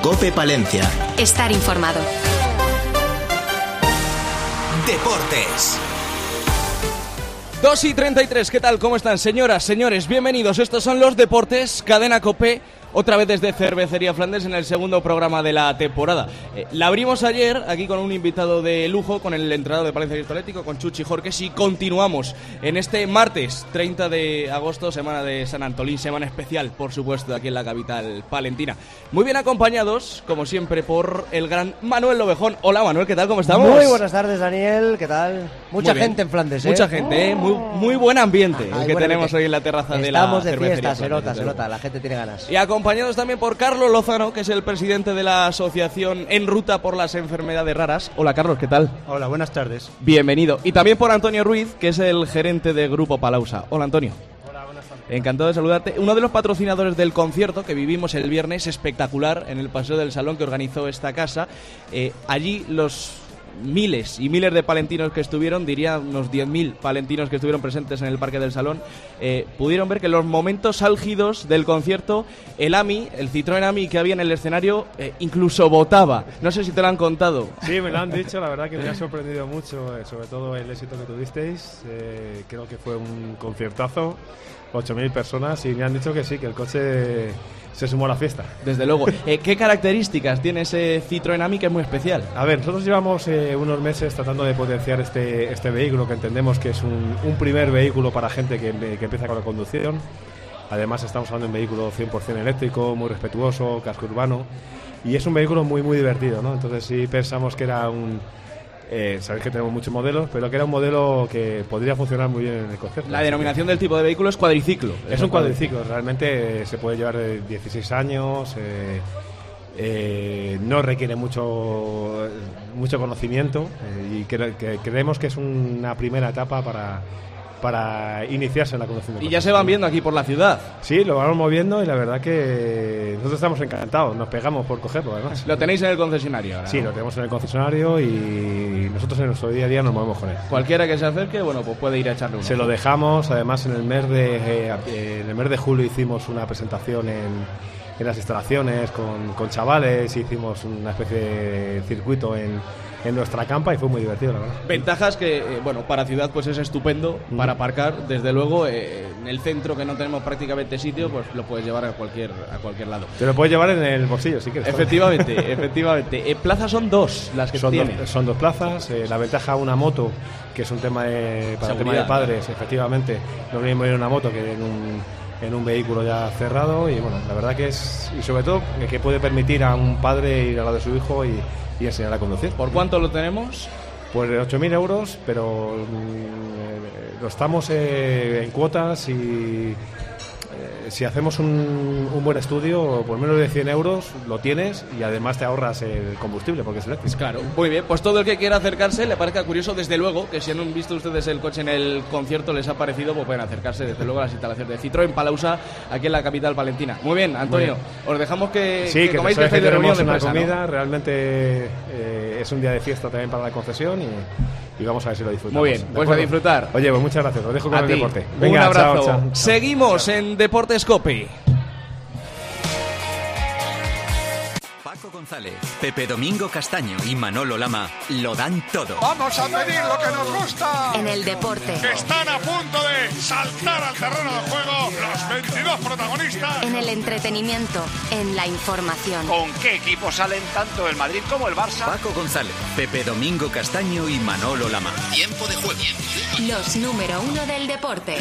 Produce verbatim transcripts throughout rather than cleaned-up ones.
COPE Palencia. Estar informado. Deportes. dos y treinta y tres, ¿qué tal? ¿Cómo están, señoras, señores? Bienvenidos, estos son los Deportes, Cadena COPE, otra vez desde Cervecería Flandes en el segundo programa de la temporada. Eh, la abrimos ayer aquí con un invitado de lujo, con el entrenador de Palencia Atlético, con Chuchi Jorques, y continuamos en este martes treinta de agosto, semana de San Antolín, semana especial, por supuesto, aquí en la capital palentina. Muy bien acompañados, como siempre, por el gran Manuel Lovejón. Hola, Manuel, ¿qué tal? ¿Cómo estamos? Muy buenas tardes, Daniel, ¿qué tal? Mucha gente en Flandes, ¿eh? Mucha gente, ¿eh? Muy, muy buen ambiente el Ay, que bueno, tenemos que hoy en la terraza de la Estamos de Cervecería fiesta, se Flandes, nota, se desde nota, luego. la gente tiene ganas. Y acompañados también por Carlos Lozano, que es el presidente de la asociación En Ruta por las Enfermedades Raras. Hola, Carlos, ¿qué tal? Hola, buenas tardes. Bienvenido. Y también por Antonio Ruiz, que es el gerente de Grupo Palausa. Hola, Antonio. Hola, buenas tardes. Encantado de saludarte. Uno de los patrocinadores del concierto que vivimos el viernes, espectacular, en el Paseo del Salón que organizó esta casa. Eh, allí los miles y miles de palentinos que estuvieron, diría unos diez mil palentinos que estuvieron presentes en el Parque del Salón, eh, pudieron ver que en los momentos álgidos del concierto, el AMI, el Citroën AMI que había en el escenario, eh, incluso votaba. No sé si te lo han contado. Sí, me lo han dicho, la verdad que me ha sorprendido mucho, eh, sobre todo el éxito que tuvisteis. Eh, creo que fue un conciertazo, ocho mil personas, y me han dicho que sí, que el coche se sumó a la fiesta. Desde luego. Eh, ¿Qué características tiene ese Citroën AMI que es muy especial? A ver, nosotros llevamos eh, unos meses tratando de potenciar este, este vehículo, que entendemos que es un, un primer vehículo para gente que, que empieza con la conducción. Además estamos hablando de un vehículo cien por ciento eléctrico, muy respetuoso, casco urbano, y es un vehículo muy muy divertido, ¿no? Entonces sí pensamos que era un... Eh, sabéis que tenemos muchos modelos, pero que era un modelo que podría funcionar muy bien en el concierto. La denominación del tipo de vehículo es cuadriciclo. Es un cuadriciclo, realmente eh, se puede llevar de dieciséis años, eh, eh, no requiere mucho, mucho conocimiento, eh, y cre- que creemos que es una primera etapa para, para iniciarse en la conducción de Y coches. ya se van viendo aquí por la ciudad. Sí, lo vamos moviendo y la verdad que nosotros estamos encantados, nos pegamos por cogerlo además. Lo tenéis en el concesionario ahora, Sí, ¿no? lo tenemos en el concesionario y nosotros en nuestro día a día nos movemos con él. Cualquiera que se acerque, bueno, pues puede ir a echarle uno. Se lo dejamos, además en el mes de eh, eh, en el mes de julio hicimos una presentación en, en las instalaciones con, con chavales, hicimos una especie de circuito en, en nuestra campa y fue muy divertido, la verdad. Ventajas que, eh, bueno, para ciudad pues es estupendo, Mm. para aparcar, desde luego, eh, en el centro que no tenemos prácticamente sitio, pues lo puedes llevar a cualquier a cualquier lado. Te lo puedes llevar en el bolsillo si quieres. Efectivamente, efectivamente. Eh, plazas son dos las que Son tiene. dos, son dos plazas, eh, la ventaja una moto, que es un tema de, para el tema de Seguridad. padres, efectivamente, no mismo ir en una moto que en un, en un vehículo ya cerrado, y bueno, la verdad que es, y sobre todo que puede permitir a un padre ir al lado de su hijo y, y enseñar a conducir. ¿Por cuánto lo tenemos? Pues de ocho mil euros, pero mm, lo estamos eh, en cuotas y eh, si hacemos un, un buen estudio, por menos de cien euros lo tienes y además te ahorras el combustible porque es eléctrico. Claro, muy bien. Pues todo el que quiera acercarse, le parezca curioso, desde luego, que si han visto ustedes el coche en el concierto, les ha parecido, pues pueden acercarse, desde luego, a las instalaciones de Citroën Palausa, aquí en la capital palentina. Muy bien, Antonio, Muy os dejamos que, Sí, que que, comáis, que sabes que estáis de reunión tenemos de una empresa, comida, ¿no? realmente eh, es un día de fiesta también para la concesión y, y vamos a ver si lo disfrutamos. Muy bien, ¿De pues a acuerdo? disfrutar. Oye, pues muchas gracias, os dejo con A el ti. deporte. Un Venga, abrazo. chao, chao, chao. Seguimos en Deportes COPE. Paco González, Pepe Domingo Castaño y Manolo Lama lo dan todo. Vamos a pedir lo que nos gusta. En el deporte. Están a punto de saltar al terreno de juego los veintidós protagonistas. En el entretenimiento. En la información. ¿Con qué equipos salen tanto el Madrid como el Barça? Paco González, Pepe Domingo Castaño y Manolo Lama. Tiempo de juego. Los número uno del deporte.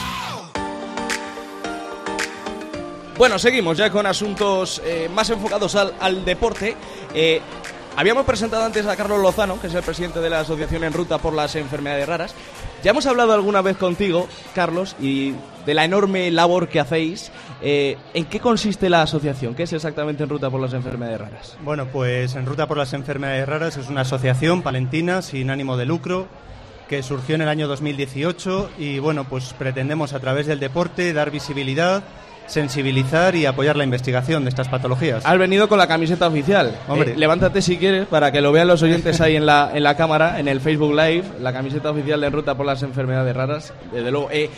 Bueno, seguimos ya con asuntos eh, más enfocados al, al deporte. Eh, habíamos presentado antes a Carlos Lozano, que es el presidente de la Asociación En Ruta por las Enfermedades Raras. Ya hemos hablado alguna vez contigo, Carlos, y de la enorme labor que hacéis. Eh, ¿En qué consiste la asociación? ¿Qué es exactamente En Ruta por las Enfermedades Raras? Bueno, pues En Ruta por las Enfermedades Raras es una asociación palentina sin ánimo de lucro que surgió en el año dos mil dieciocho y bueno, pues pretendemos a través del deporte dar visibilidad, sensibilizar y apoyar la investigación de estas patologías. Has venido con la camiseta oficial. Hombre. Eh, levántate si quieres para que lo vean los oyentes ahí en la, en la cámara, en el Facebook Live, la camiseta oficial de En Ruta por las Enfermedades Raras. Desde luego, eh,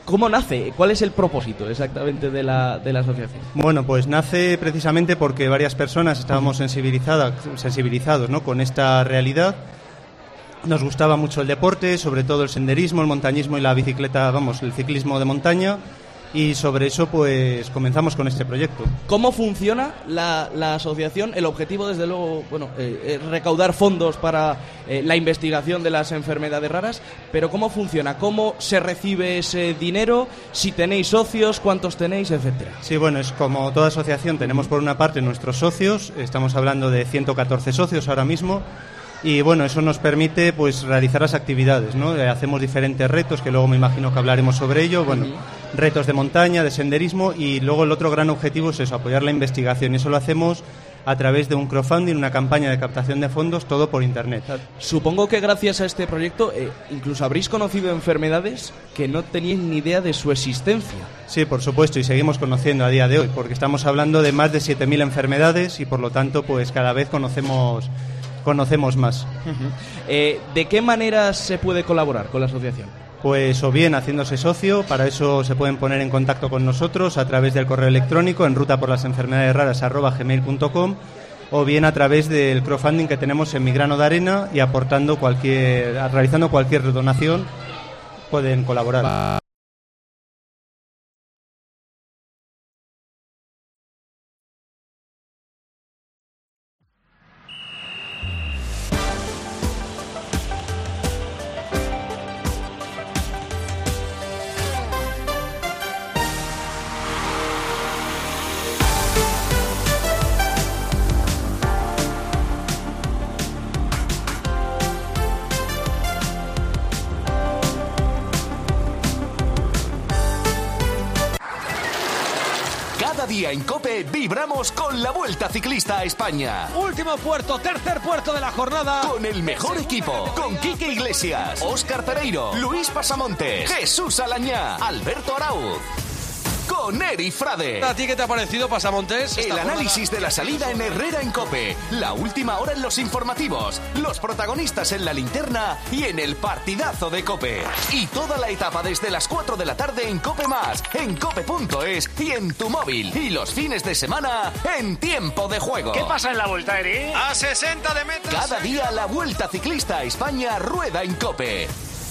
¿Cómo nace? ¿Cuál es el propósito exactamente de la, de la asociación? Bueno, pues nace precisamente porque varias personas estábamos sensibilizadas, sensibilizados, ¿no?, con esta realidad. Nos gustaba mucho el deporte, sobre todo el senderismo, el montañismo y la bicicleta, vamos, el ciclismo de montaña. Y sobre eso, pues, comenzamos con este proyecto. ¿Cómo funciona la, la asociación? El objetivo, desde luego, bueno, eh, es recaudar fondos para eh, la investigación de las enfermedades raras, pero ¿cómo funciona? ¿Cómo se recibe ese dinero? Si tenéis socios, ¿cuántos tenéis, etcétera? Sí, bueno, es como toda asociación, tenemos por una parte nuestros socios, estamos hablando de ciento catorce socios ahora mismo. Y bueno, eso nos permite pues realizar las actividades, ¿no? Eh, hacemos diferentes retos, que luego me imagino que hablaremos sobre ello. Bueno, uh-huh. retos de montaña, de senderismo, y luego el otro gran objetivo es eso, apoyar la investigación. Y eso lo hacemos a través de un crowdfunding, una campaña de captación de fondos, todo por internet. Supongo que gracias a este proyecto eh, incluso habréis conocido enfermedades que no teníais ni idea de su existencia. Sí, por supuesto, y seguimos conociendo a día de hoy, porque estamos hablando de más de siete mil enfermedades y por lo tanto pues cada vez conocemos... conocemos más. Uh-huh. Eh, ¿De qué manera se puede colaborar con la asociación? Pues o bien haciéndose socio, para eso se pueden poner en contacto con nosotros a través del correo electrónico en ruta por las enfermedades raras arroba gmail punto com, o bien a través del crowdfunding que tenemos en Mi Grano de Arena, y aportando cualquier, realizando cualquier donación pueden colaborar. En COPE vibramos con la Vuelta Ciclista a España. Último puerto, tercer puerto de la jornada. Con el mejor equipo, con Quique Iglesias, Óscar Pereiro, Luis Pasamontes, Jesús Alañá, Alberto Arauz. Con Eri Frade. ¿A ti qué te ha parecido, Pasamontes? El análisis de la salida en Herrera en COPE. La última hora en los informativos. Los protagonistas en la linterna y en el partidazo de COPE. Y toda la etapa desde las cuatro de la tarde en COPE Más, en cope punto es y en tu móvil. Y los fines de semana en Tiempo de Juego. ¿Qué pasa en la Vuelta, Eri? A sesenta de metros. Cada día la Vuelta Ciclista a España rueda en COPE.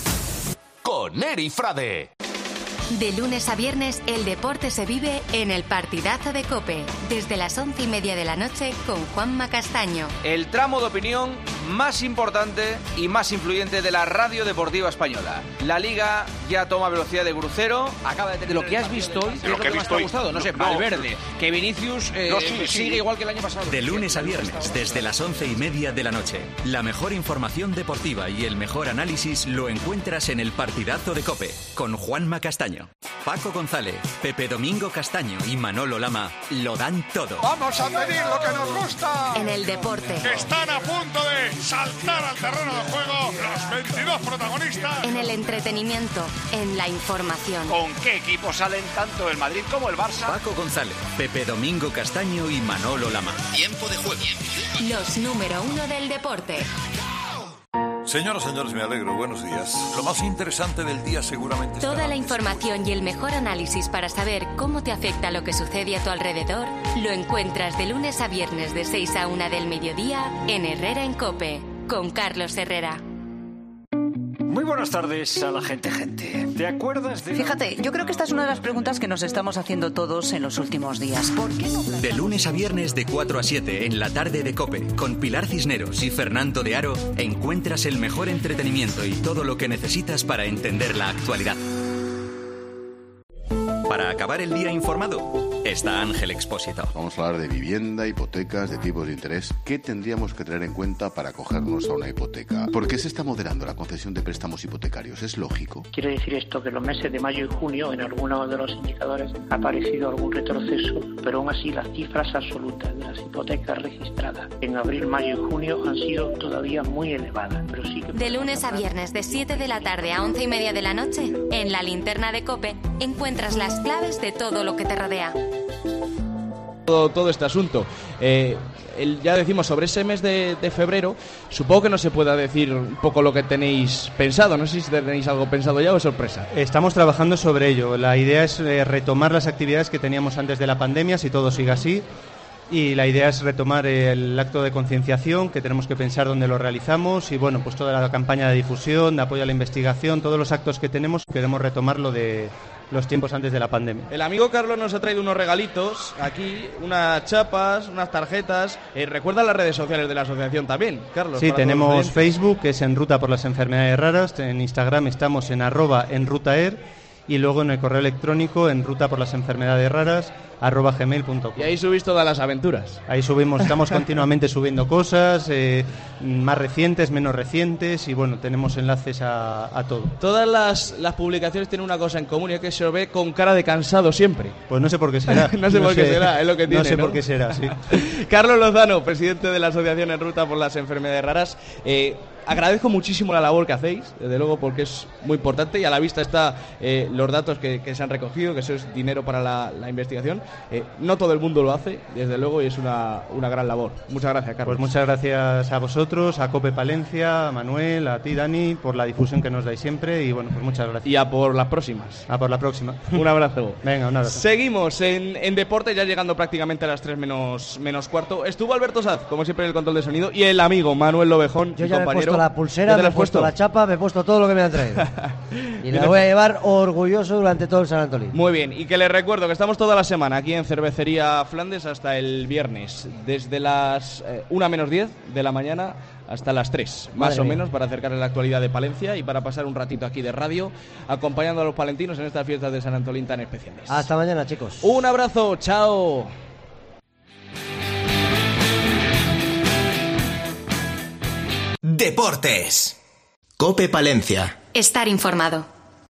Con Eri Frade. De lunes a viernes, el deporte se vive en el partidazo de COPE, desde las once y media de la noche con Juanma Castaño. El tramo de opinión más importante y más influyente de la radio deportiva española. La Liga ya toma velocidad de crucero. Acaba de tener... De lo que has visto hoy, ¿qué es lo que más te ha gustado? No sé, Valverde, que Vinicius eh, no, sí, sí. sigue igual que el año pasado. De lunes a viernes, desde las once y media de la noche. La mejor información deportiva y el mejor análisis lo encuentras en el partidazo de COPE, con Juanma Castaño. Paco González, Pepe Domingo Castaño y Manolo Lama lo dan todo. Vamos a pedir lo que nos gusta. En el deporte. Están a punto de saltar al terreno de juego los veintidós protagonistas. En el entretenimiento, en la información. ¿Con qué equipos salen tanto el Madrid como el Barça? Paco González, Pepe Domingo Castaño y Manolo Lama. Tiempo de juego. Los número uno del deporte. Señoras, señores, me alegro. Buenos días. Lo más interesante del día seguramente... Toda la información y el mejor análisis para saber cómo te afecta lo que sucede a tu alrededor lo encuentras de lunes a viernes de seis a una del mediodía en Herrera en COPE, con Carlos Herrera. Muy buenas tardes a la gente, gente. ¿Te acuerdas de...? Fíjate, yo creo que esta es una de las preguntas que nos estamos haciendo todos en los últimos días. ¿Por qué no? De lunes a viernes de cuatro a siete en la tarde de COPE, con Pilar Cisneros y Fernando de Aro, encuentras el mejor entretenimiento y todo lo que necesitas para entender la actualidad. Para acabar el día informado, está Ángel Expósito. Vamos a hablar de vivienda, hipotecas, de tipos de interés. ¿Qué tendríamos que tener en cuenta para acogernos a una hipoteca? ¿Por qué se está moderando la concesión de préstamos hipotecarios? ¿Es lógico? Quiere decir esto que en los meses de mayo y junio en algunos de los indicadores ha aparecido algún retroceso, pero aún así las cifras absolutas de las hipotecas registradas en abril, mayo y junio han sido todavía muy elevadas. Pero sí que... De lunes a viernes de siete de la tarde a once y media de la noche, en la linterna de COPE, encuentras las claves de todo lo que te rodea. todo, todo este asunto. Eh, el, ya decimos, sobre ese mes de, de febrero, supongo que no se pueda decir un poco lo que tenéis pensado. No sé si tenéis algo pensado ya o es sorpresa. Estamos trabajando sobre ello. La idea es eh, retomar las actividades que teníamos antes de la pandemia, si todo sigue así. Y la idea es retomar el acto de concienciación, que tenemos que pensar dónde lo realizamos, y bueno, pues toda la campaña de difusión, de apoyo a la investigación, todos los actos que tenemos, queremos retomarlo de los tiempos antes de la pandemia. El amigo Carlos nos ha traído unos regalitos aquí, unas chapas, unas tarjetas. Eh, recuerda las redes sociales de la asociación también, Carlos. Sí, tenemos Facebook, que es En Ruta por las Enfermedades Raras, en Instagram estamos en arroba en rutaer, y luego en el correo electrónico en ruta por las enfermedades raras arroba gmail punto com. Y ahí subís todas las aventuras. Ahí subimos, estamos continuamente subiendo cosas, eh, más recientes, menos recientes, y bueno, tenemos enlaces a, a todo. Todas las, las publicaciones tienen una cosa en común, y es que se lo ve con cara de cansado siempre. Pues no sé por qué será. no sé no por sé, qué será, es lo que tiene. No sé ¿no? por qué será, sí. Carlos Lozano, presidente de la Asociación En Ruta por las Enfermedades Raras. Eh, agradezco muchísimo la labor que hacéis, desde luego, porque es muy importante, y a la vista está eh, los datos que, que se han recogido, que eso es dinero para la, la investigación. Eh, no todo el mundo lo hace, desde luego, y es una, una gran labor. Muchas gracias, Carlos. Pues muchas gracias a vosotros, a Cope Palencia, a Manuel, a ti, Dani, por la difusión que nos dais siempre, y bueno, pues muchas gracias. Y a por las próximas. A por la próxima. Un abrazo. Venga, un abrazo. Seguimos en, en deporte, ya llegando prácticamente a las tres menos, menos cuarto. Estuvo Alberto Saz, como siempre, en el control de sonido, y el amigo Manuel Lobejón, Yo ya compañero. me he puesto la pulsera, me he puesto la chapa, me he puesto todo lo que me han traído. Y la voy a llevar orgulloso durante todo el San Antolín. Muy bien, y que les recuerdo que estamos toda la semana aquí en Cervecería Flandes hasta el viernes, desde las eh, una menos diez de la mañana hasta las tres, más Madre o mía. menos, para acercarles la actualidad de Palencia y para pasar un ratito aquí de radio, acompañando a los palentinos en estas fiestas de San Antolín tan especiales. Hasta mañana, chicos. Un abrazo, chao. Deportes. Cope Palencia. Estar informado.